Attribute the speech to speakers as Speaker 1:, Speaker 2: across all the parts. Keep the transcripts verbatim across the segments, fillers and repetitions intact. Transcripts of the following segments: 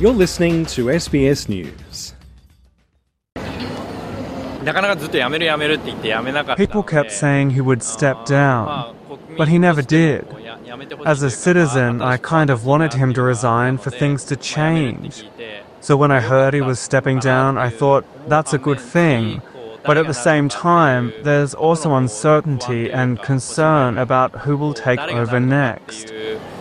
Speaker 1: You're listening to S B S News.
Speaker 2: People kept saying he would step down, but he never did. As a citizen, I kind of wanted him to resign for things to change. So when I heard he was stepping down, I thought, that's a good thing. But at the same time, there's also uncertainty and concern about who will take over next.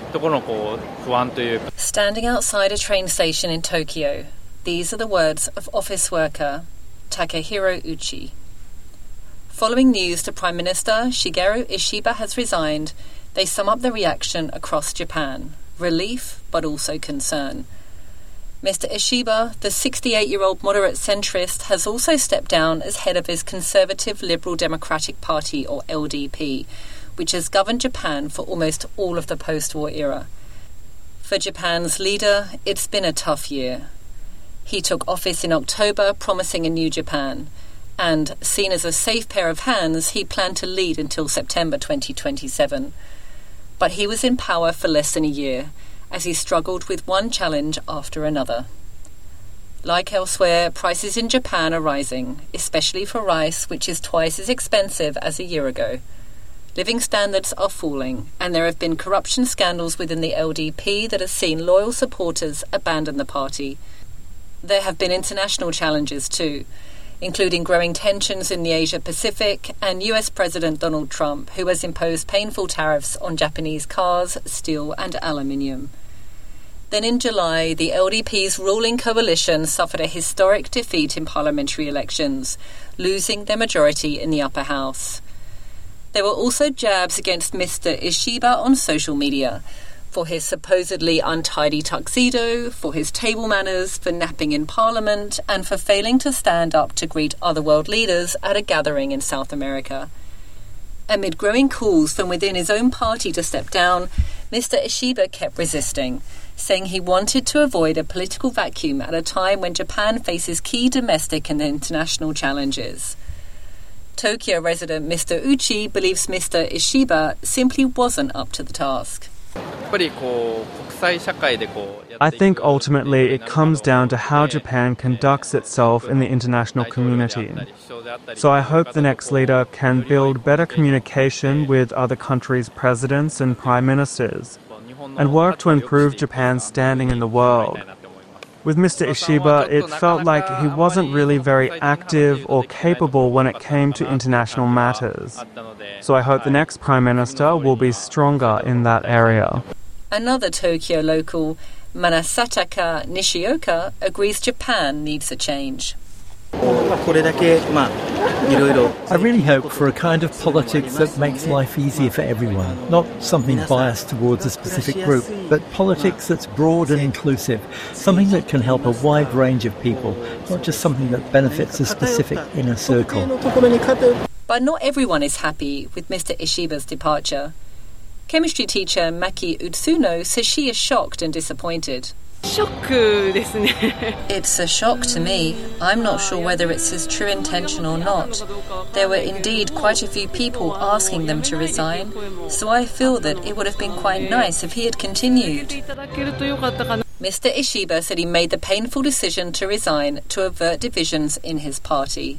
Speaker 3: Standing outside a train station in Tokyo, these are the words of office worker Takehiro Uchi. Following news the Prime Minister Shigeru Ishiba has resigned, they sum up the reaction across Japan. Relief, but also concern. Mister Ishiba, the sixty-eight-year-old moderate centrist, has also stepped down as head of his Conservative Liberal Democratic Party, or L D P, which has governed Japan for almost all of the post-war era. For Japan's leader, it's been a tough year. He took office in October, promising a new Japan, and, seen as a safe pair of hands, he planned to lead until September twenty twenty-seven. But he was in power for less than a year, as he struggled with one challenge after another. Like elsewhere, prices in Japan are rising, especially for rice, which is twice as expensive as a year ago. Living standards are falling, and there have been corruption scandals within the L D P that have seen loyal supporters abandon the party. There have been international challenges too, including growing tensions in the Asia-Pacific and U S President Donald Trump, who has imposed painful tariffs on Japanese cars, steel and aluminium. Then in July, the L D P's ruling coalition suffered a historic defeat in parliamentary elections, losing their majority in the upper house. There were also jabs against Mister Ishiba on social media, for his supposedly untidy tuxedo, for his table manners, for napping in Parliament, and for failing to stand up to greet other world leaders at a gathering in South America. Amid growing calls from within his own party to step down, Mister Ishiba kept resisting, saying he wanted to avoid a political vacuum at a time when Japan faces key domestic and international challenges. Tokyo resident Mister Uchi believes Mister Ishiba simply wasn't up to the task.
Speaker 2: I think ultimately it comes down to how Japan conducts itself in the international community. So I hope the next leader can build better communication with other countries' presidents and prime ministers, and work to improve Japan's standing in the world. With Mister Ishiba, it felt like he wasn't really very active or capable when it came to international matters. So I hope the next Prime Minister will be stronger in that area.
Speaker 3: Another Tokyo local, Manasataka Nishioka, agrees Japan needs a change.
Speaker 4: I really hope for a kind of politics that makes life easier for everyone, not something biased towards a specific group, but politics that's broad and inclusive, something that can help a wide range of people, not just something that benefits a specific inner circle.
Speaker 3: But not everyone is happy with Mister Ishiba's departure. Chemistry teacher Maki Utsuno says she is shocked and disappointed. It's a shock to me. I'm not sure whether it's his true intention or not. There were indeed quite a few people asking them to resign, so I feel that it would have been quite nice if he had continued. Mister Ishiba said he made the painful decision to resign to avert divisions in his party.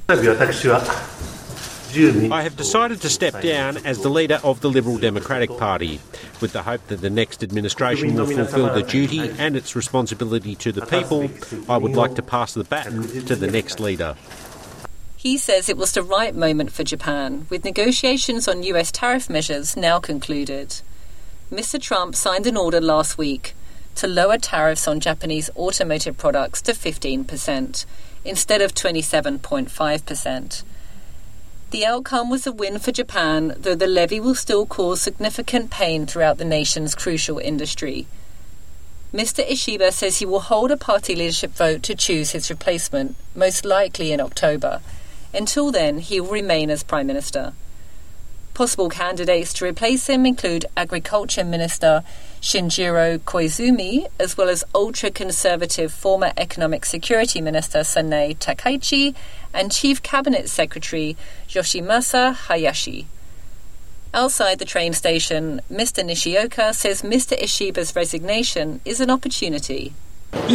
Speaker 5: I have decided to step down as the leader of the Liberal Democratic Party, with the hope that the next administration will fulfil the duty and its responsibility to the people. I would like to pass the baton to the next leader.
Speaker 3: He says it was the right moment for Japan, with negotiations on U S tariff measures now concluded. Mister Trump signed an order last week to lower tariffs on Japanese automotive products to fifteen percent, instead of twenty-seven point five percent. The outcome was a win for Japan, though the levy will still cause significant pain throughout the nation's crucial industry. Mister Ishiba says he will hold a party leadership vote to choose his replacement, most likely in October. Until then, he will remain as Prime Minister. Possible candidates to replace him include Agriculture Minister Shinjiro Koizumi, as well as ultra-conservative former Economic Security Minister Sanae Takaichi and Chief Cabinet Secretary Yoshimasa Hayashi. Outside the train station, Mister Nishioka says Mister Ishiba's resignation is an opportunity.
Speaker 4: I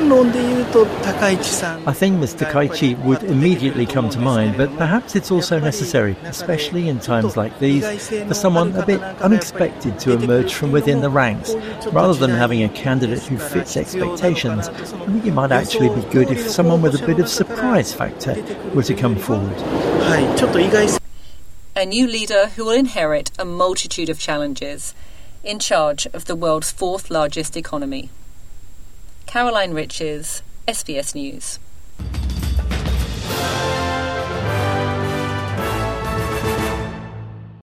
Speaker 4: think Mister Takaichi would immediately come to mind, but perhaps it's also necessary, especially in times like these, for someone a bit unexpected to emerge from within the ranks. Rather than having a candidate who fits expectations, I think it might actually be good if someone with a bit of surprise factor were to come forward.
Speaker 3: A new leader who will inherit a multitude of challenges, in charge of the world's fourth largest economy. Caroline Riches, S B S News.